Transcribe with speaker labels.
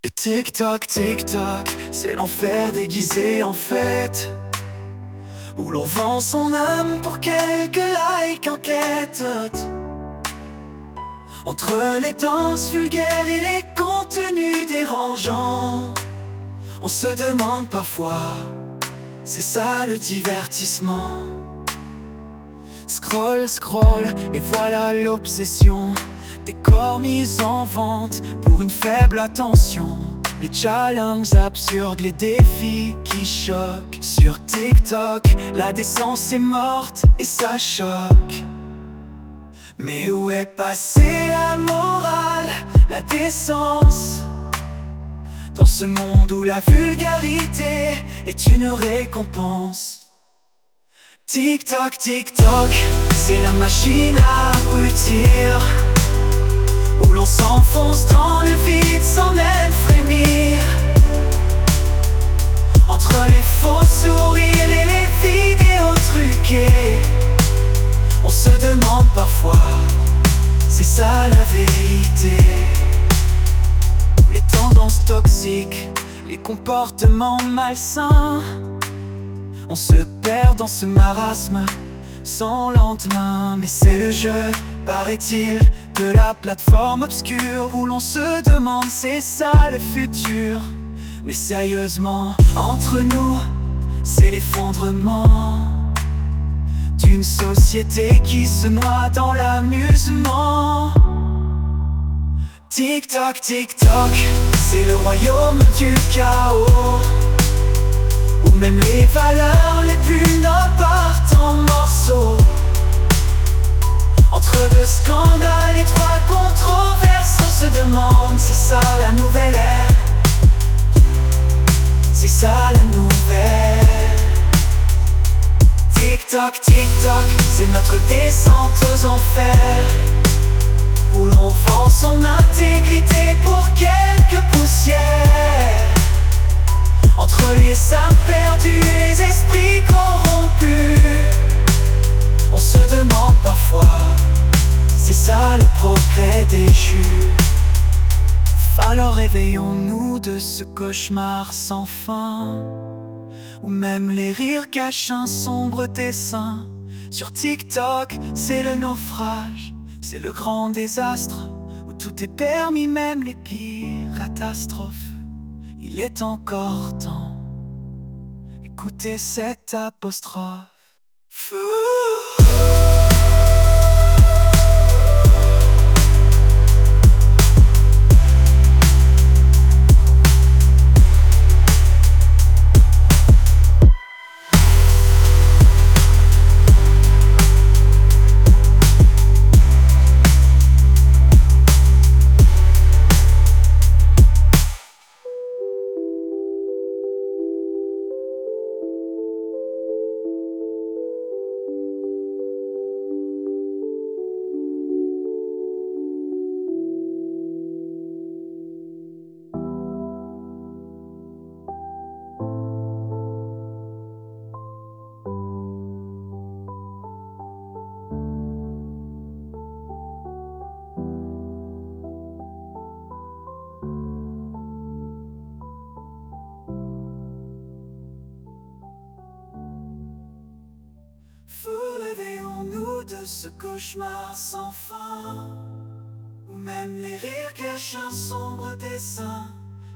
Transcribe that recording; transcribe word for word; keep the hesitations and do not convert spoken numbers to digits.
Speaker 1: Et tic-toc, tic-toc, c'est l'enfer déguisé en fête, où l'on vend son âme pour quelques likes en quête. Entre les danses vulgaires et les contenus dérangeants, on se demande parfois, c'est ça le divertissement? Scroll, scroll, et voilà l'obsession des corps mis en vente pour une faible attention. Les challenges absurdes, les défis qui choquent. Sur TikTok, la décence est morte et ça choque. Mais où est passée la morale, la décence, dans ce monde où la vulgarité est une récompense? TikTok, TikTok, c'est la machine à abrutir, où l'on s'enfonce dans le vide sans même frémir. Entre les faux sourires et les vidéos truquées, on se demande parfois, c'est ça la vérité? Les tendances toxiques, les comportements malsains, on se perd dans ce marasme sans lendemain. Mais c'est le jeu, paraît-il, de la plateforme obscure, où l'on se demande, c'est ça le futur? Mais sérieusement, entre nous, c'est l'effondrement d'une société qui se noie dans l'amusement. TikTok, TikTok, c'est le royaume du chaos, où même les valeurs les plus nobles partent en morceaux. Entre deux scandales et trois controverses, on se demande, c'est ça la nouvelle ère? C'est ça la nouvelle? TikTok, TikTok, c'est notre descente aux enfers, où l'on vend son intégrité pour quelques poussières. Entre les âmes perdues et les esprits corrompus, on se demande parfois, c'est ça le progrès déchu? Alors réveillons-nous de ce cauchemar sans fin, où même les rires cachent un sombre dessin. Sur TikTok, c'est le naufrage, c'est le grand désastre, où tout est permis, même les pires catastrophes. Il est encore temps, écoutez cette apostrophe. Fou. Réveillons-nous de ce cauchemar sans fin, où même les rires cachent un sombre dessin.